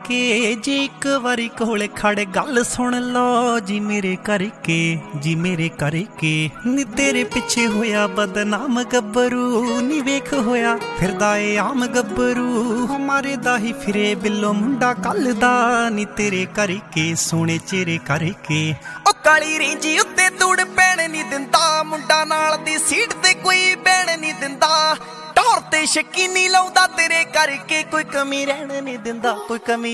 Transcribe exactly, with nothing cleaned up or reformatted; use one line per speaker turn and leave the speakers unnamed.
करके जी एक वारी कोले खड़े गल सुन लो जी मेरे करके जी मेरे करके नी तेरे पिछे होया बदनाम गब्बरू नी वेख होया फिरदा ए आम गब्बरू हमारे दा ही फिरे बिल्लो मुंडा कल दा नी तेरे करके सोने चेहरे करके ओ काली रेंजी उत्ते तूड़ पैण नी दिंदा मुंडा नाल दी सीट ते कोई बैण नी दिंदा टौर ते शकीनी लाउंदा तेरे करके कोई कमी रहन नहीं दिंदा कोई कमी